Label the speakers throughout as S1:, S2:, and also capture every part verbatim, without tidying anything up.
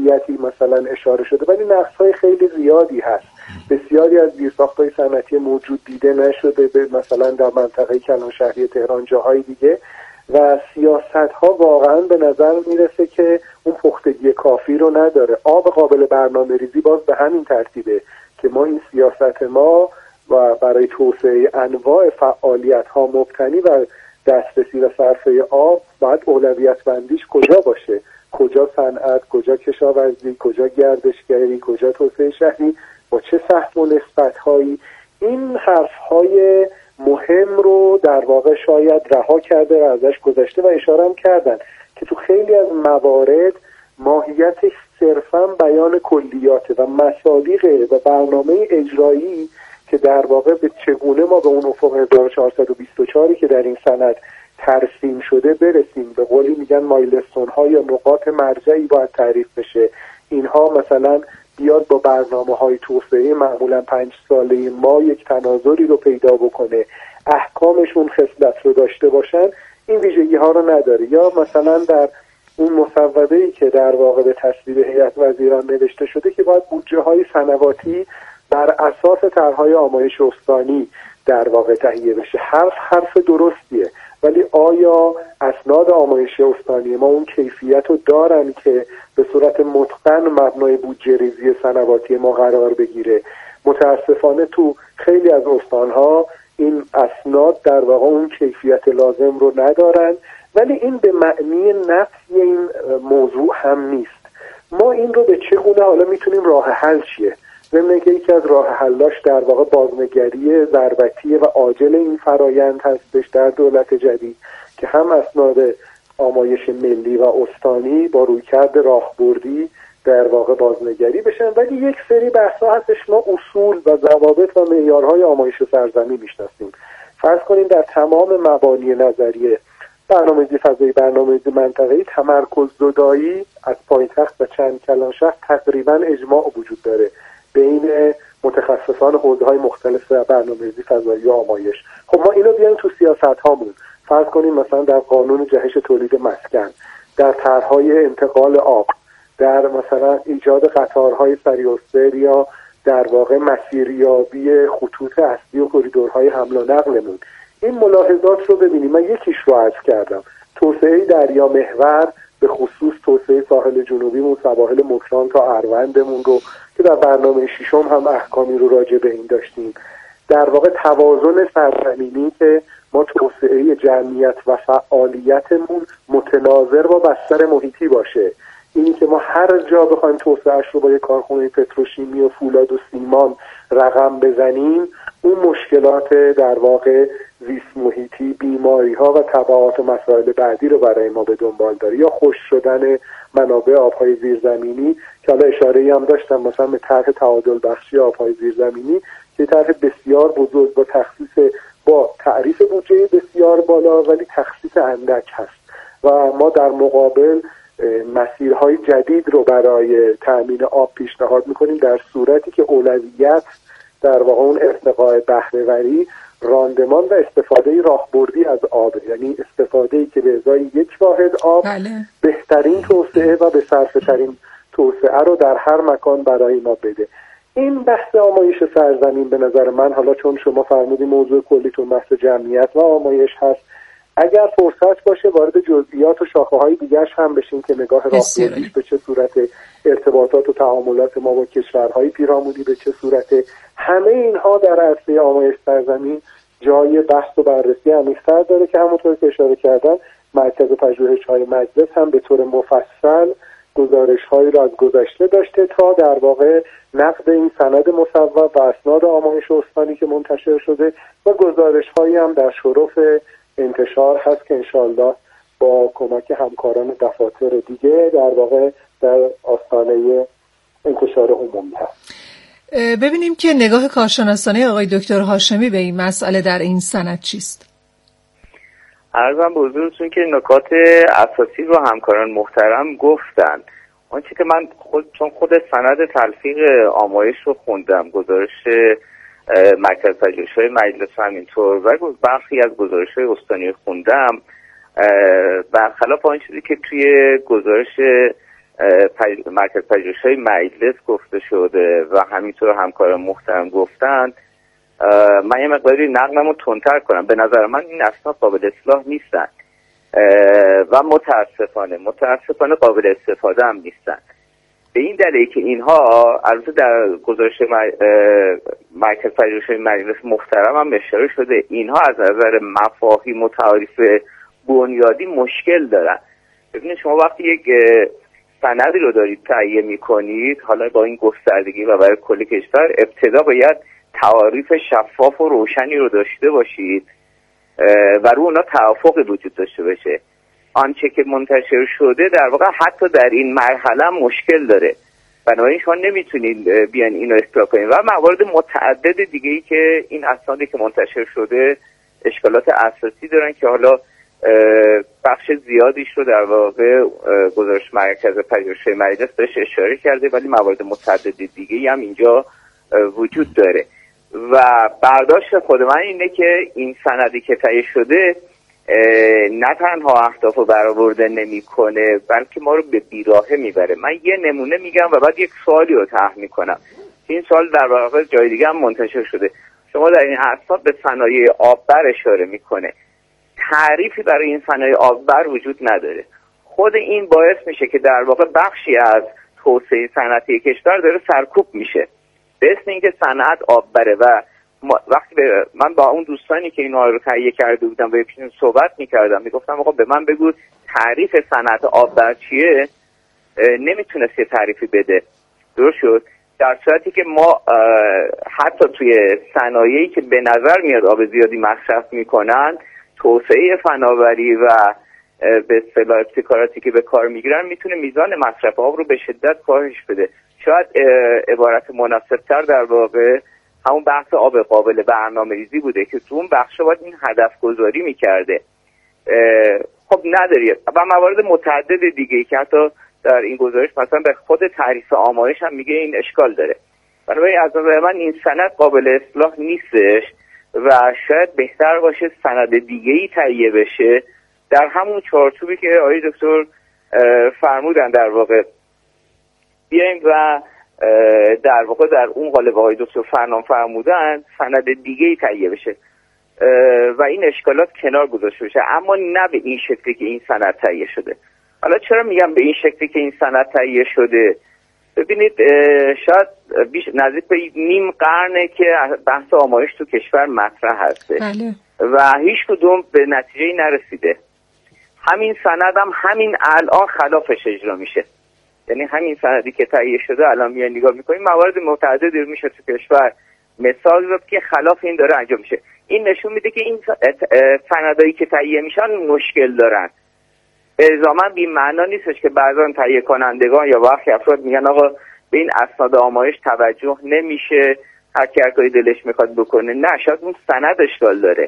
S1: موقعیتی مثلا اشاره شده، ولی نقص‌های خیلی زیادی هست. بسیاری از زیرساخت‌های صنعتی موجود دیده نشده، به مثلا در منطقه کلانشهری تهران، جاهای دیگه، و سیاست‌ها واقعا به نظر میرسه که اون پختگی کافی رو نداره. آب قابل برنامه‌ریزی باز به همین ترتیبه که ما این سیاست ما و برای توسعه انواع فعالیت‌ها مبتنی بر دسترسی و صرفه آب باید اولویت بندیش کجا باشه، کجا صنعت، کجا کشاورزی، کجا گردشگری، کجا توسعه شهری، با چه سهم و نسبت‌هایی. این حرف‌های مهم رو در واقع شاید رها کرده و ازش گذشته و اشاره هم کردن که تو خیلی از موارد ماهیتش صرفاً بیان کلیاته و مصادیق و برنامه اجرایی که در واقع به چگونه ما به اون افق هزار و چهارصد و بیست و چهار که در این سند ترسیم شده برسیم. به قولی میگن مایلستون ها یا نقاط مرجعی باید تعریف بشه. اینها مثلا بیاد با برنامه های توسعه معمولا پنج ساله ما یک تناظری رو پیدا بکنه، احکامشون خصلت رو داشته باشن. این ویژگی ها رو نداره. یا مثلا در اون مصوبه‌ای که در واقع به تصویب هیئت وزیران نوشته شده که باید بودجه های صنواتی بر اساس طرح‌های آمایش استانی در واقع تهیه بشه. حرف حرف درستیه، ولی آیا اسناد آمایش استانی ما اون کیفیت رو دارن که به صورت متقن مبنای بودجه ریزی صنواتی ما قرار بگیره؟ متاسفانه تو خیلی از استان‌ها این اسناد در واقع اون کیفیت لازم رو ندارن، ولی این به معنی نفی این موضوع هم نیست. ما این رو به چه گونه حالا میتونیم راه حل چیه؟ ضمن که یکی از راه حلاش در واقع بازنگری ضربتی و عاجل این فرایند هستش در دولت جدید که هم اسناد آمایش ملی و استانی با رویکرد راهبردی در واقع بازنگری بشن، ولی یک سری بحثا هستش ما اصول و ضوابط و معیارهای آمایش سرزمین میشناسیم. فرض کنیم در تمام مبانی نظریه برنامه‌ریزی فضایی، برنامه‌ریزی منطقه‌ای، تمرکز زدایی از پایتخت و چند کلانشهر تقریبا اجماع وجود داره بین متخصصان حوزه‌های مختلف برنامه‌ریزی فضایی و آمایش. خب ما اینو بیایم تو سیاست‌هامون. فرض کنیم مثلا در قانون جهش تولید مسکن، در طرح‌های انتقال آب، در مثلا ایجاد قطارهای سریع‌السیر یا در واقع مسیریابی خطوط اصلی و کریدورهای حمل و نقلمون. این ملاحظات رو ببینیم. من یکیش رو عرض کردم، توسعه دریا محور، به خصوص توسعه ساحل جنوبیمون، سواحل مکران تا اروندمون رو که در برنامه ششم هم احکامی رو راجع به این داشتیم. در واقع توازن سرزمینی که ما توسعه جمعیت و فعالیتمون متناظر با بستر محیطی باشه. اینی که ما هر جا بخوایم توسعهش رو با یک کارخونه پتروشیمی و فولاد و سیمان رقم بزنیم، اون مشکلات در واقع زیست محیطی، بیماری ها و تبعات و مسائل بعدی رو برای ما به دنبال داره. یا خشک شدن منابع آبهای زیرزمینی که حالا اشاره‌ای هم داشتم مثلا به طرح تعادل بخشی آبهای زیرزمینی که طرح بسیار بزرگ با تخصیص با تعریف بودجه بسیار بالا ولی تخصیص اندک هست و ما در مقابل مسیرهای جدید رو برای تأمین آب پیشنهاد میکنیم در صورتی که اولویت در واقع اون ارتقاء بهره‌وری، راندمان و استفاده راهبردی از آب، یعنی استفاده‌ای که به ازای یک واحد آب
S2: بله.
S1: بهترین توسعه و به صرفه ترین توسعه رو در هر مکان برای ما بده. این بحث آمایش سرزمین به نظر من، حالا چون شما فرمودید موضوع کلیتون بحث جمعیت و آمایش هست، اگر فرصت باشه وارد جزئیات و شاخه‌های دیگرش هم بشیم که نگاه راهبردیش به چه صورت، ارتباطات و تعاملات ما با کشورهای پیرامونی به چه صورت، همه اینها در عرصه آمایش سرزمین جای بحث و بررسی عمیق‌تر داره که همونطور که اشاره کردم مرکز پژوهش‌های مجلس هم به طور مفصل گزارش‌هایی را از گذشته داشته تا در واقع نقد این سند مصوب و اسناد آمایش استانی که منتشر شده و گزارش‌هایی هم در شرف انتشار هست که انشالله با کمک همکاران دفاتر دیگه در واقع در آستانه انتشار عمومی هست.
S2: ببینیم که نگاه کارشناسانه آقای دکتر هاشمی به این مسئله در این سند چیست؟
S3: عرضم به حضورتون که نکات اساسی رو همکاران محترم گفتن. آنچه که من خود چون خود سند تلفیق آمایش رو خوندم، گزارش مرکز پژوهش‌های مجلس همینطور و برخی از گزارش‌های استانی خوندم، برخلاف آن چیزی که توی گزارش مرکز پژوهش‌های مجلس گفته شده و همینطور همکاران محترم گفتن، من یه مقداری نقلمو تندتر کنم. به نظر من این اسناد قابل اصلاح نیستن و متاسفانه متاسفانه قابل استفاده هم نیستن. به این دلیل که اینها البته در گزارش مرکز پژوهش‌های مجلس محترم هم اشاره شده، اینها از نظر مفاهیم و تعاریف بنیادی مشکل دارن. ببینید شما وقتی یک سندی رو دارید تهیه میکنید، حالا با این گستردگی و برای کل کشور، ابتدا باید تعاریف شفاف و روشنی رو داشته باشید و رو اونا توافق وجود داشته باشه. آنچه که منتشر شده در واقع حتی در این مرحله مشکل داره، بنابراین شما نمیتونید بیان اینو اصلاح کنید. و موارد متعدد دیگه ای که این اسنادی که منتشر شده اشکالات اساسی دارن که حالا بخش زیادیش رو در واقع گزارش مرکز پژوهش‌های مجلس بهش اشاره کرده، ولی موارد متعدد دیگه هم اینجا وجود داره. و برداشت خود من اینه که این سندی که تهیه شده نه تنها اهداف رو برآورده نمی‌کنه، بلکه ما رو به بیراهه میبره. من یه نمونه میگم و بعد یک سوالی رو طرح میکنم. این سوال در واقع جای دیگه هم منتشر شده. شما در این اسناد به صنایع آببر اشاره میکنه. تعریفی برای این صنایع آببر وجود نداره. خود این باعث میشه که در واقع بخشی از توسعه صنعتی کشور داره سرکوب میشه به اسم اینکه صنعت آببره. و وقتی من با اون دوستانی که اینو رو تهیه کرده بودم و یکیشون صحبت میکردم، میگفتم آقا به من بگو تعریف صنعت آببر چیه، نمیتونست یه تعریفی بده. درست شد؟ در صورتی که ما حتی توی صنایعی که به نظر میاد آب زیادی مصرف میکنن، توسعه فناوری و به اصطلاح ابتکاراتی که به کار میگیرن میتونه میزان مصرف آب رو به شدت کاهش بده. شاید عبارت مناسبتر در واقع همون بحث آب قابل برنامه‌ریزی بوده که تو اون بخش باید این هدف گذاری میکرده. خب نداری. و موارد متعدد دیگه که حتی در این گزارش مثلا به خود تعریف آمایش هم میگه این اشکال داره. بنابراین از نظر من این سند قابل اصلاح نیستش و شاید بهتر باشه سند دیگه‌ای تهیه بشه در همون چارچوبی که آقای دکتر فرمودن. در واقع بیایم و در واقع در اون قالب آقای دکتر فرنام فرمودن سند دیگه‌ای تهیه بشه و این اشکالات کنار گذاشته بشه، اما نه به این شکلی که این سند تهیه شده. حالا چرا میگم به این شکلی که این سند تهیه شده؟ ببینید شاید بیش نزدیک به نیم قرنه که بحث آمایش تو کشور مطرح هسته بله. و هیچ کدوم به نتیجه‌ای نرسیده. همین سند هم همین الان خلافش اجرا میشه. یعنی همین سندی که تهیه شده الان میان نگاه میکنیم موارد متعددی میشه تو کشور مثال رو که خلاف این داره انجام میشه. این نشون میده که این سندایی که تهیه میشن مشکل دارن. الزاما بی معنا نیستش که بعضا تهیه کنندگان یا برخی افراد میگن آقا به این اسناد آمایش توجه نمیشه، هر کی هر کاری دلش میخواد بکنه. نه، شاید اون سند اشکال داره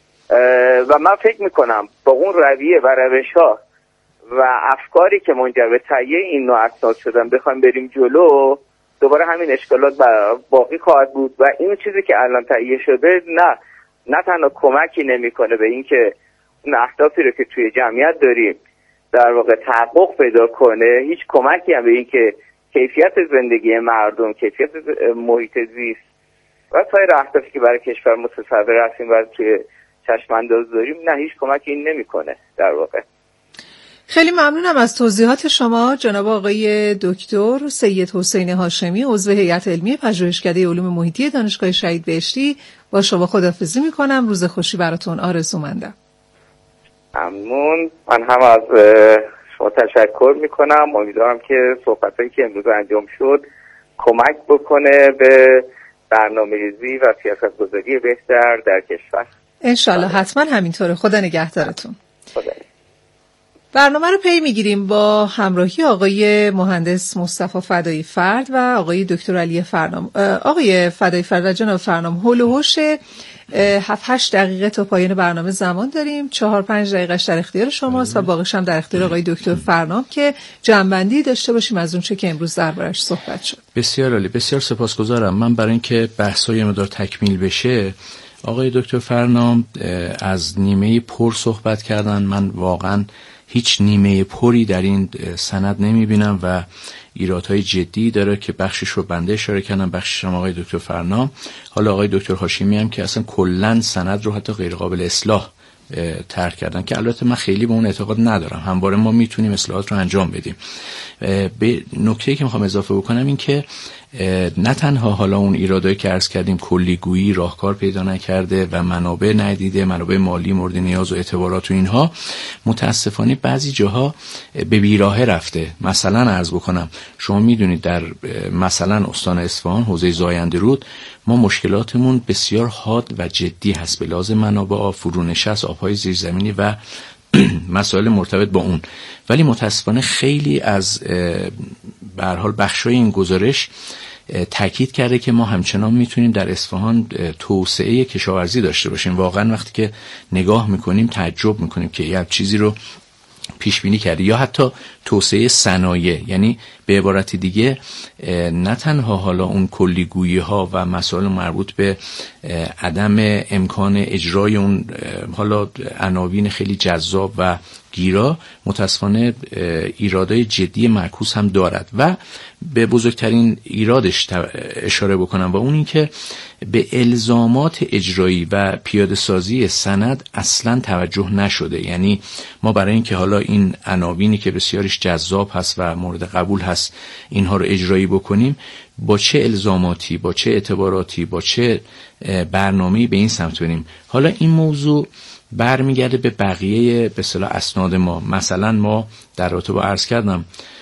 S3: و من فکر میکنم با اون رویه و روش‌ها و افکاری که منجر به تهیه این نوع اسناد شدن بخوایم بریم جلو، دوباره همین اشکالات باقی خواهد بود و این چیزی که الان تهیه شده نه نه تنها کمکی نمیکنه به این که اون اهدافی رو که توی جمعیت داریم در واقع تحقق پیدا کنه، هیچ کمکی هم به این که کیفیت زندگی مردم، کیفیت محیط زیست و سایر اهدافی که برای کشور متصور هستیم و توی چشم انداز داریم، نه هیچ کمکی این نمیکنه در واقع.
S2: خیلی ممنونم از توضیحات شما جناب آقای دکتر سید حسین هاشمی، عضو هیئت علمی پژوهشکده علوم محیطی دانشگاه شهید بهشتی. با شما خداحافظی میکنم. روز خوشی براتون آرزومندم.
S3: ممنون. من هم از شما تشکر میکنم. امیدوارم که صحبتایی که امروز انجام شد کمک بکنه به برنامه‌ریزی و سیاست‌گذاری بهتر در کشور.
S2: انشالله حتما همینطوره. خدا نگهدارتون.
S3: خدا.
S2: برنامه رو پی میگیریم با همراهی آقای مهندس مصطفی فدایی فرد و آقای دکتر علی فرنام. آقای فدایی فرد و جناب فرنام، هول و هوش هفت هشت دقیقه تا پایان برنامه زمان داریم. چهار پنج دقیقهش در اختیار شماست و باقیش هم در اختیار آقای دکتر فرنام که جنبندی داشته باشیم از اون چه که امروز دربارش صحبت شد.
S4: بسیار عالی، بسیار سپاسگزارم. من برای اینکه بحث‌های مقدار تکمیل بشه، آقای دکتر فرنام از نیمه پر صحبت کردن. من واقعا هیچ نیمه پری در این سند نمیبینم و ایرادهای جدی داره که بخشش رو بنده اشاره کردم، بخشش هم آقای دکتر فرنام، حالا آقای دکتر هاشمی هم که اصلا کلا سند رو حتی غیر قابل اصلاح طرح کردن که البته من خیلی به اون اعتقاد ندارم. همواره ما میتونیم اصلاحات رو انجام بدیم. به نکته‌ای که میخوام اضافه بکنم این که نه تنها حالا اون ایرادایی که عرض کردیم کلیگویی راهکار پیدا نکرده و منابع ندیده، منابع مالی مورد نیاز و اعتبارات و اینها، متاسفانه بعضی جاها به بیراهه رفته. مثلا عرض بکنم شما میدونید در مثلا استان اصفهان حوزه زاینده رود ما مشکلاتمون بسیار حاد و جدی هست به لحاظ منابع، فرونشست، آبهای زیرزمینی و مسائل مرتبط با اون، ولی متاسفانه خیلی از به هر حال بخشای این گزارش تاکید کرده که ما همچنان میتونیم در اصفهان توسعه کشاورزی داشته باشیم. واقعا وقتی که نگاه میکنیم تعجب میکنیم که یه چیزی رو پیش بینی کرده، یا حتی توسعه صنایع. یعنی به عبارت دیگه نه تنها حالا اون کلیگویی ها و مسائل مربوط به عدم امکان اجرای اون حالا عناوین خیلی جذاب و گیرا، متاسفانه ایرادای جدی معکوس هم دارد. و به بزرگترین ایرادش اشاره بکنم و اون این که به الزامات اجرایی و پیاده سازی سند اصلا توجه نشده. یعنی ما برای اینکه حالا این عناوینی که بسیارش جذاب هست و مورد قبول هست اینها رو اجرایی بکنیم، با چه الزاماتی، با چه اعتباراتی، با چه برنامه‌ای به این سمت بریم. حالا این موضوع برمیگرده به بقیه به اصطلاح اسناد ما. مثلا ما در رابطه با عرض کردم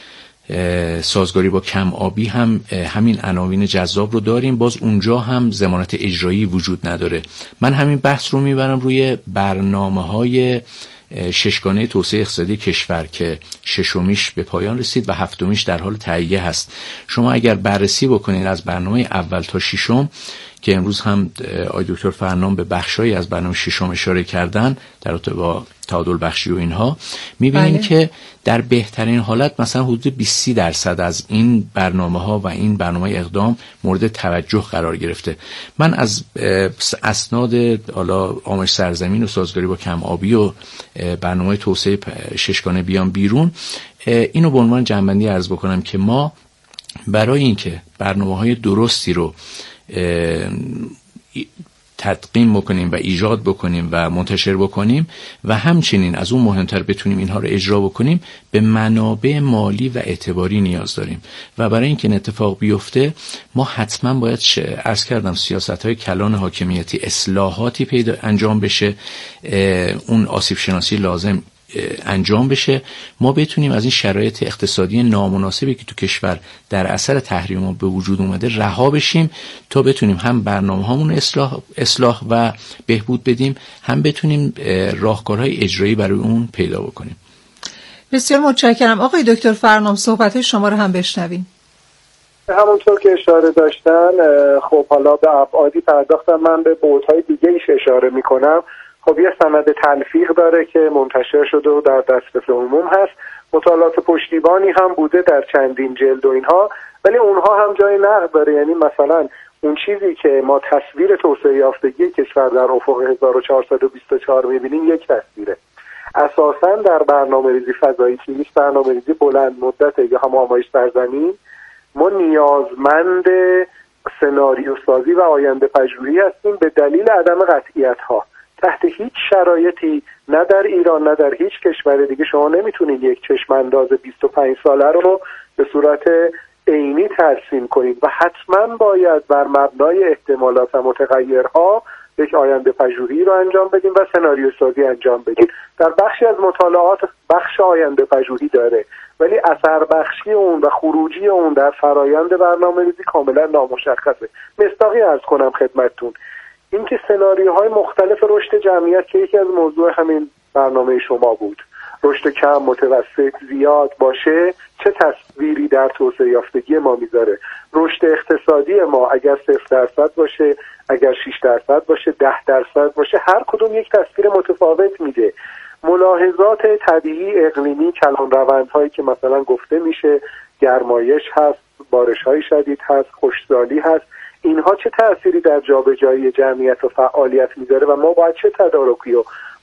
S4: سازگاری با کم آبی هم همین عناوین جذاب رو داریم، باز اونجا هم ضمانت اجرایی وجود نداره. من همین بحث رو میبرم روی برنامه‌های ششگانه توسعه اقتصادی کشور که ششمیش به پایان رسید و هفتمیش در حال تهیه هست. شما اگر بررسی بکنید از برنامه اول تا ششم که امروز هم آقای دکتر فرنام به بخشایی از برنامه ششم اشاره کردن در رابطه با تعادل بخشی و اینها، می‌بینیم بله. که در بهترین حالت مثلا حدود بیست درصد از این برنامه‌ها و این برنامه اقدام مورد توجه قرار گرفته. من از اسناد حالا آموزش سرزمین و سازگاری با کم آبی و برنامه توسعه ششگانه بیان بیرون، اینو به عنوان جنبندی عرض بکنم که ما برای اینکه برنامه‌های درستی رو تدقیم بکنیم و ایجاد بکنیم و منتشر بکنیم و همچنین از اون مهمتر بتونیم اینها رو اجرا بکنیم، به منابع مالی و اعتباری نیاز داریم. و برای اینکه این اتفاق بیفته ما حتما باید عرض کردم سیاست‌های کلان حاکمیتی، اصلاحاتی پیدا انجام بشه، اون آسیب شناسی لازم انجام بشه، ما بتونیم از این شرایط اقتصادی نامناسبی که تو کشور در اثر تحریم‌ها به وجود اومده رها بشیم تا بتونیم هم برنامه‌هامون اصلاح اصلاح و بهبود بدیم، هم بتونیم راهکارهای اجرایی برای اون پیدا بکنیم.
S2: بسیار متشکرم. آقای دکتر فرنام صحبت شما رو هم بشنویم.
S1: همونطور که اشاره داشتن، خب حالا به ابعادی پرداختم، من به بعدهای دیگه ایش اشاره میکنم. خب یه سند تلفیق داره که منتشر شده و در دسترس عموم هست، مطالعات پشتیبانی هم بوده در چندین جلد و اینها، ولی اونها هم جای نقد داره. یعنی مثلا اون چیزی که ما تصویر توسعه یافتگی کشور در افق هزار و چهارصد و بیست و چهار می‌بینیم یک تصویره. اساساً در برنامه‌ریزی فضایی که یک برنامه‌ریزی بلند مدت یا هم آمایش سرزمین، ما نیازمند سناریو سازی و آینده پژوهی هستیم به دلیل عدم قطعیت‌ها. تحت هیچ شرایطی نه در ایران نه در هیچ کشور دیگه شما نمیتونید یک چشم انداز بیست و پنج ساله رو به صورت عینی ترسیم کنید و حتما باید بر مبنای احتمالات و متغیرها یک آینده پژوهی رو انجام بدیم و سناریو سازی انجام بدیم. در بخشی از مطالعات بخش آینده پژوهی داره، ولی اثر بخشی اون و خروجی اون در فرایند برنامه‌ریزی کاملا نامشخصه. مصداقی عرض کنم خدمتتون، اینکه سناریوهای مختلف رشد جمعیت که یکی از موضوع همین برنامه شما بود، رشد کم، متوسط، زیاد باشه، چه تصویری در توسعه یافتگی ما میذاره؟ رشد اقتصادی ما اگر صفر درصد باشه، اگر شش درصد باشه، ده درصد باشه، هر کدوم یک تصویر متفاوت میده. ملاحظات طبیعی اقلیمی، کلان روندهایی که مثلا گفته میشه، گرمایش هست، بارش‌های شدید هست، خشکسالی هست، اینها چه تأثیری در جابجایی جمعیت و فعالیت میذاره و ما باید چه تدارکی و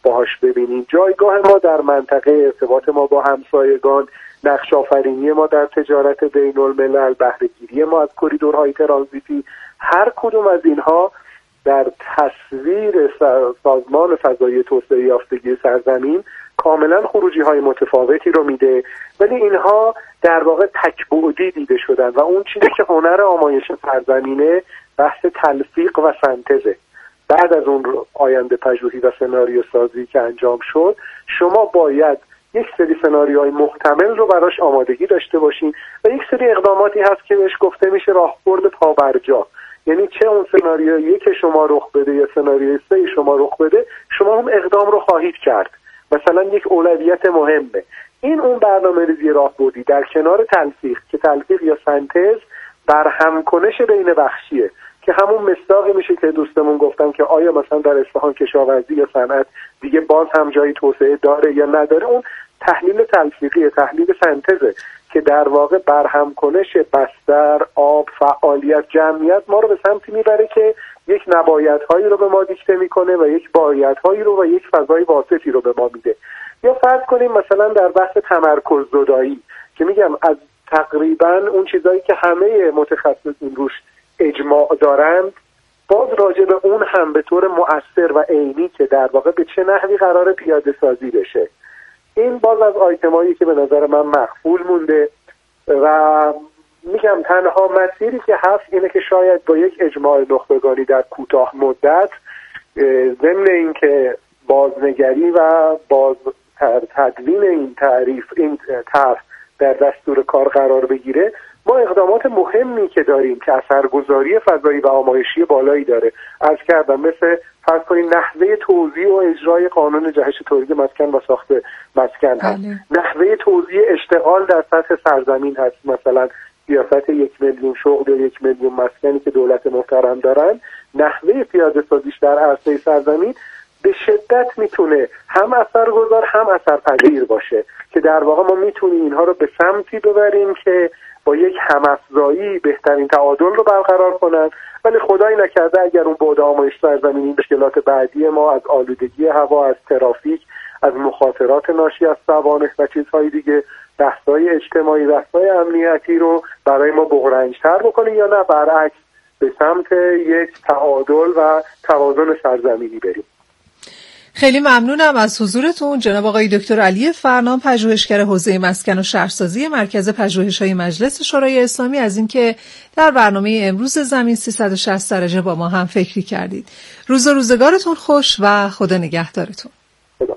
S1: باهاش ببینیم. جایگاه ما در منطقه، ارتباط ما با همسایگان، نقش آفرینی ما در تجارت بین الملل، بهره‌گیری ما از کریدورهای ترانزیتی، هر کدوم از اینها در تصویر سازمان فضایی توسعه یافتگی سرزمین کاملا خروجی های متفاوتی رو میده، ولی اینها در واقع تک‌بعدی دیده شدن و اون چیزی که هنر آمایش سرزمینه بحث تلفیق و سنتزه. بعد از اون آینده پژوهی و سناریو سازی که انجام شد، شما باید یک سری سناریوهای محتمل رو براش آمادگی داشته باشین و یک سری اقداماتی هست که بهش گفته میشه راهبرد پابرجا، یعنی چه اون سناریو یک شما رخ بده یا سناریوی سه شما رخ بده، شما هم اقدام رو خواهید کرد. مثلا یک اولویت مهمه. این اون برنامه‌ریزی راهبردی در کنار تلفیق که تلفیق یا سنتز بر همکنش بین بخشیه که همون مصداقی میشه که دوستمون گفتن که آیا مثلا در اصفهان کشاورزی یا صنعت دیگه باز هم جایی توسعه داره یا نداره. اون تحلیل تلفیقی، تحلیل سنتزه که در واقع برهمکنش بستر، آب، فعالیت، جمعیت ما رو به سمتی میبره که یک نبایدهایی رو به ما دیکته میکنه و یک بایدهایی رو و یک فضای واسطی رو به ما میده. یا فرض کنیم مثلا در بحث تمرکز زدایی که میگم از تقریبا اون چیزایی که همه متخصصین روش اجماع دارند، باز راجع به اون هم به طور مؤثر و عینی که در واقع به چه نحوی قرار پیاده سازی بشه. این باز از آیتمایی که به نظر من مخفول مونده و میگم تنها مسیری که هست اینه که شاید با یک اجماع نخبگانی در کوتاه مدت، ضمن این که بازنگری و باز تدوین این تعریف، این طرح در دستور کار قرار بگیره، ما اقدامات مهمی که داریم که اثرگذاری فضایی و آمایشی بالایی داره. عرض کردم مثل فرض کنید نحوه توزیع و اجرای قانون جهش تولید مسکن و ساخت مسکن هست، نحوه توزیع اشتغال در سطح سرزمین هست، مثلا سیاست یک میلیون شغل یا یک میلیون مسکنی که دولت محترم دارن، نحوه پیاده سازیش در عرصه سرزمین به شدت میتونه هم اثرگذار هم اثرپذیر باشه که در واقع ما میتونیم اینها رو به سمتی ببریم که با یک همافزایی بهترین تعادل رو برقرار کنن. ولی خدای نکرده اگر اون بعد آمایش سرزمینی مشکلات بعدی ما از آلودگی هوا، از ترافیک، از مخاطرات ناشی از سوانح و چیزهای دیگه، بحث‌های اجتماعی، بحث‌های امنیتی رو برای ما بغرنج‌تر بکنه یا نه برعکس به سمت یک تعادل و توازن سرزمینی بریم.
S2: خیلی ممنونم از حضورتون جناب آقای دکتر علی فرنام، پژوهشگر حوزه مسکن و شهرسازی مرکز پژوهش‌های مجلس شورای اسلامی، از اینکه در برنامه امروز زمین سیصد و شصت درجه با ما هم فکری کردید. روز و روزگارتون خوش و خدا نگهدارتون.
S1: خدا.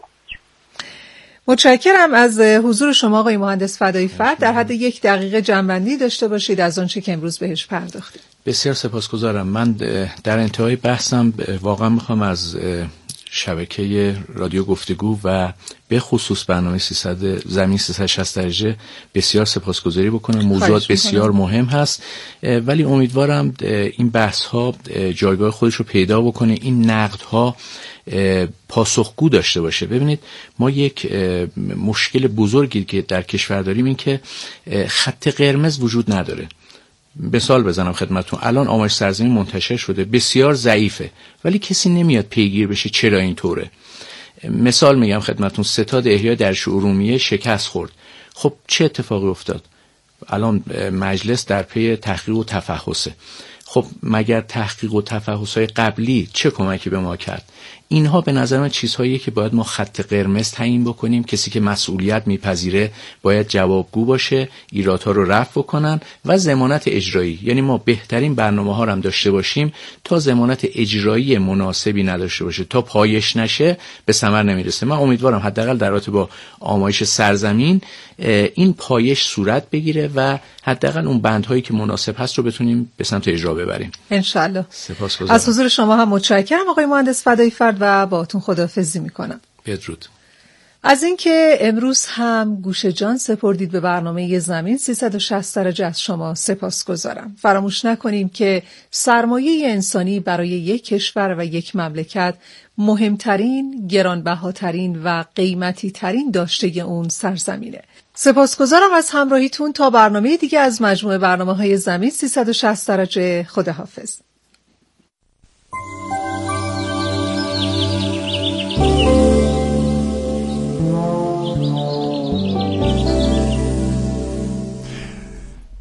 S2: متشکرم از حضور شما آقای مهندس فدایی فرد. در حد یک دقیقه جنبندی داشته باشید از آنچه که امروز بهش پرداختید.
S4: بسیار سپاسگزارم. من در انتهای بحثم واقعا میخوام از شبکه رادیو گفتگو و به خصوص برنامه سیصد زمین سیصد و شصت درجه بسیار سپاسگزاری بکنم. موضوعات بسیار مهم هست، ولی امیدوارم این بحث ها جایگاه خودش رو پیدا بکنه، این نقد ها پاسخگو داشته باشه. ببینید ما یک مشکل بزرگی که در کشور داریم این که خط قرمز وجود نداره. مثال بزنم خدمتتون، الان آمایش سرزمین منتشر شده، بسیار ضعیفه، ولی کسی نمیاد پیگیر بشه چرا اینطوره. مثال میگم خدمتتون، ستاد احیا درش ارومیه شکست خورد. خب چه اتفاقی افتاد؟ الان مجلس در پی تحقیق و تفحصه. خب مگر تحقیق و تفحص‌های قبلی چه کمکی به ما کرد؟ اینها به نظر من چیزهاییه که باید ما خط قرمز تعیین بکنیم. کسی که مسئولیت میپذیره باید جوابگو باشه، ایرادها رو رفع بکنن و ضمانت اجرایی، یعنی ما بهترین برنامه ها رو هم داشته باشیم تا ضمانت اجرایی مناسبی نداشته باشه، تا پایش نشه به ثمر نمیرسه. من امیدوارم حداقل در رابطه با آمایش سرزمین این پایش صورت بگیره و حداقل اون بندهایی که مناسب هست رو بتونیم به سمت اجرا ببریم ان شاء الله. سپاسگزارم.
S2: از حضور شما هم متشکرم آقای مهندس فدایی فرد و باهاتون خداحافظی میکنم.
S4: بدرود.
S2: از اینکه امروز هم گوش جان سپردید به برنامه زمین سیصد و شصت درجه از شما سپاسگزارم. فراموش نکنیم که سرمایه انسانی برای یک کشور و یک مملکت مهمترین، گرانبهاترین و قیمتی ترین داشته اون سرزمینه. سپاسگزارم از همراهیتون. تا برنامه دیگه از مجموعه برنامه‌های زمین سیصد و شصت درجه. خداحافظ.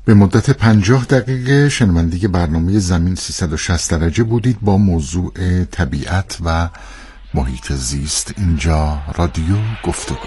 S5: به مدت پنجاه دقیقه شنونده برنامه زمین سیصد و شصت درجه بودید با موضوع طبیعت و محیط زیست. اینجا رادیو گفتگو.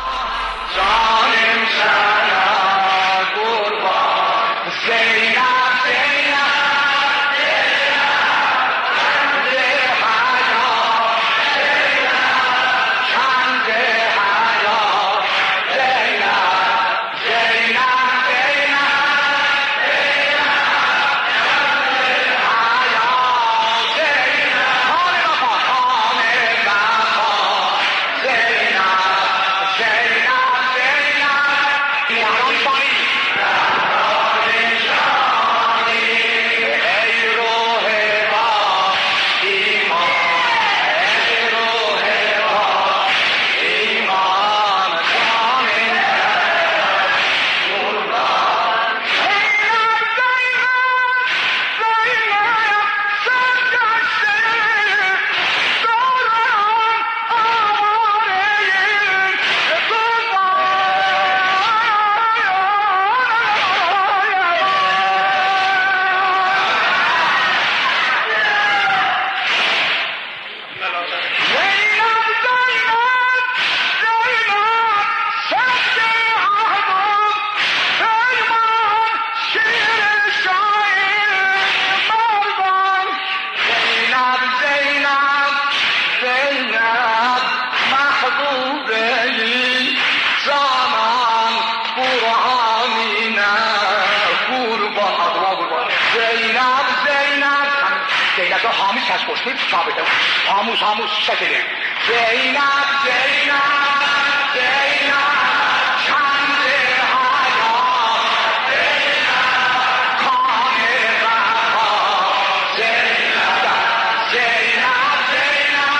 S6: خاموش خاموش شکلی زینب زینب زینب چند حیات زینب کان وفا زینب زینب زینب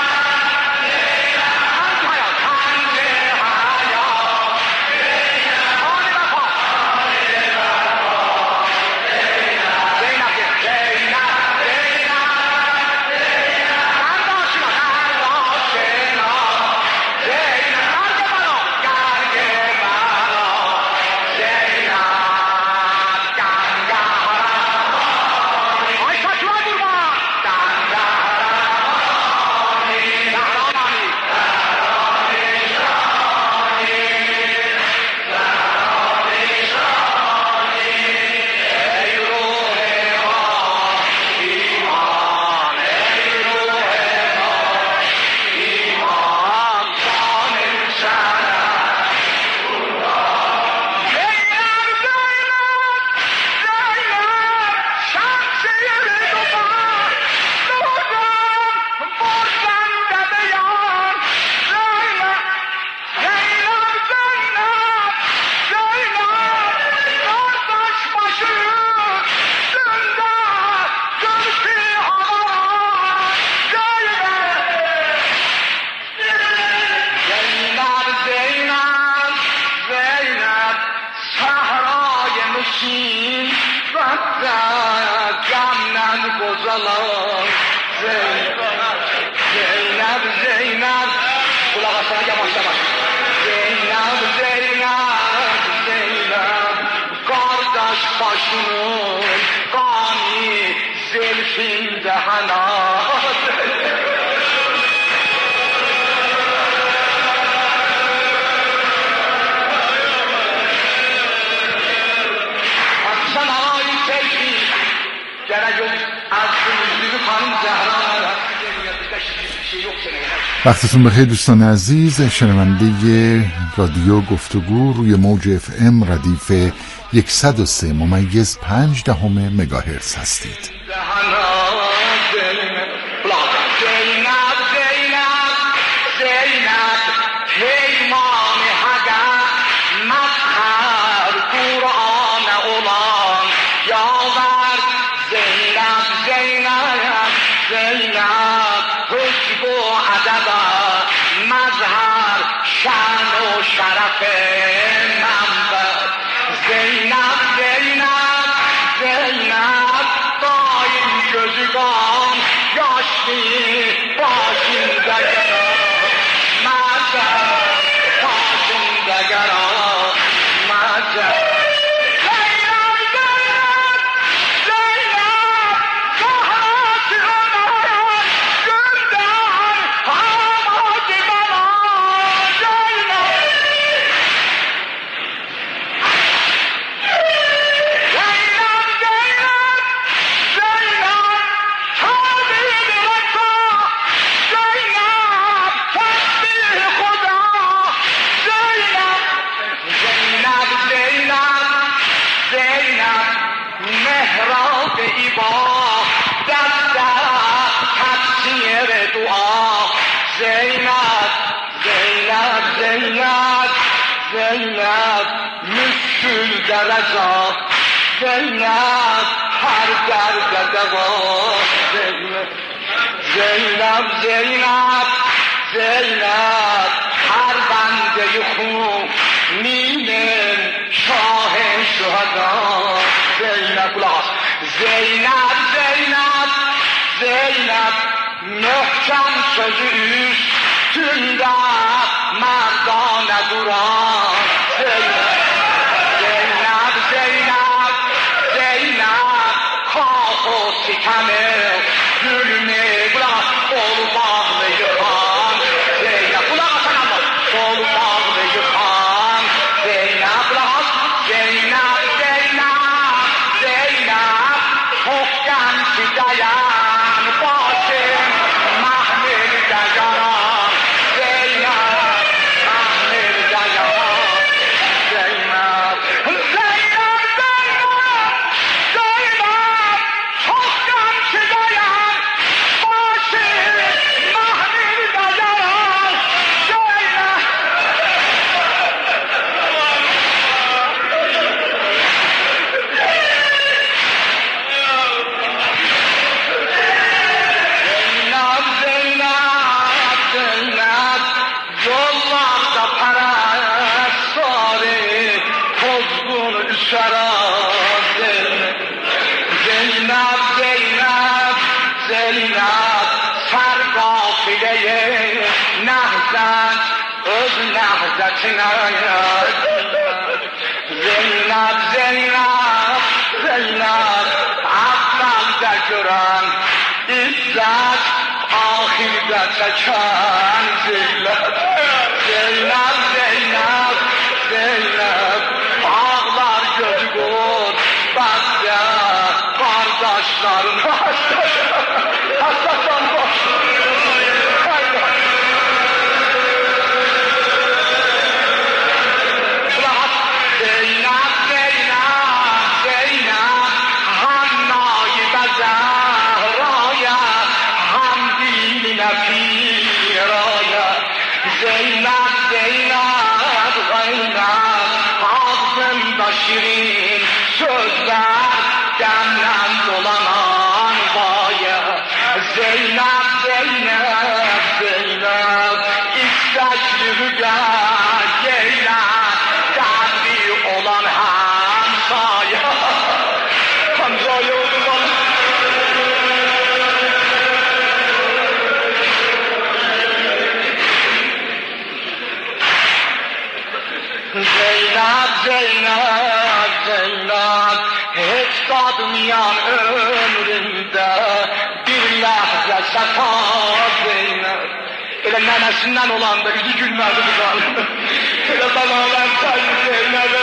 S6: زینب حیات چند حیات زینب کان وفا زینب زینب زینب
S5: وقتتون بخیر دوستان عزیز. شنونده رادیو گفتگو روی موج اف ام ردیف صد و سه ممیز پنج دهم مگاهرتز هستید.
S6: Hey, محراب ایبا در در تفسیر دعا زینب زینب زینب زینب مشکل در ازا زینب هر درد دوا زینب زینب زینب زینب هر بنده خون میمن شاه شهدا زینب بلاس زینب زینب زینب محکم sözü üstünde merdane duran Zeynep Zeynep Zeynep Zeynep kaho sikeme gülme kulak ol bağlı yıkan Zeynep kulak asana mı ol bağlı yıkan Zeynep kulak Zeynep Zeynep Zeynep çoktan fidayan başım Mahmud Dayan Zeynep Mahmud Dayan Zeynep Zeynep Zeynep Zeynep çoktan fidayan başım Mahmud Dayan Zeynep Zeynep, Zeynep, Zeynep, yollarda perestari, tozgun üşera Zeynep. Zeynep, Zeynep, Zeynep, ser gafileye nehzet, öz nehzetine Zeynep, Zeynep, Zeynep, evvelde gören İzzet, ahirde çeken Zeynep. Zeynep, Zeynep, Zeynep, ağlar gözü gör, bende kardeşlerin hastası. Hastasın boş. Zeynep, Zeynep, Zeynep, Hanna'yı da Zehra'ya, Hamdi'ne Pira'ya. Zeynep, Zeynep, Zeynep, ağzında şirin sözler, demlen dolanan vaya. Zeynep, Zeynep, Zeynep, istekli rüya geyler, derdi olan hamsaya. Hamsaya oldu bana. Zeynep, Zeynep, Zeynep, hiç tadmayan ömrümde bir lahze sefa Zeynep. Öyle nenesinden olan da yüzü gülmedi bu da. Öyle bana olan say Zeynep'e.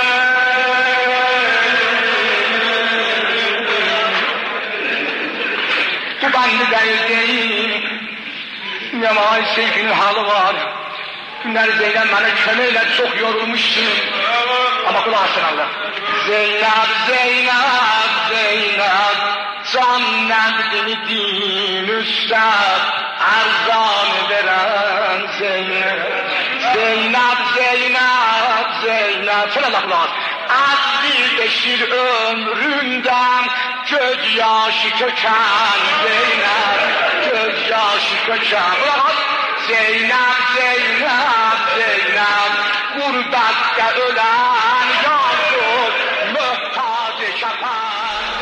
S6: Bu bende değil, Nemai Seyfi'nin halı var. Günler Zeynep bana kömeyle çok yorulmuşsun. Ama kulağısın Allah. Zeynep, Zeynep, Zeynep, can nerdini din üstad, erzan veren Zeynep. Zeynep, Zeynep, Zeynep, söyle Allah kulağın. Adli beşir ömründen göz yaşı köken Zeynep, göz yaşı köken. Kulağın. Zeynep, Zeynep, Zeynep, gurbette ölen yavrum, mühtaç kefen.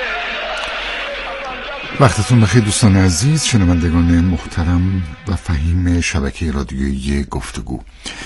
S5: وقتتون بخیر دوستان عزیز، شنوندگان محترم و فهیم شبکه رادیویی گفتگو.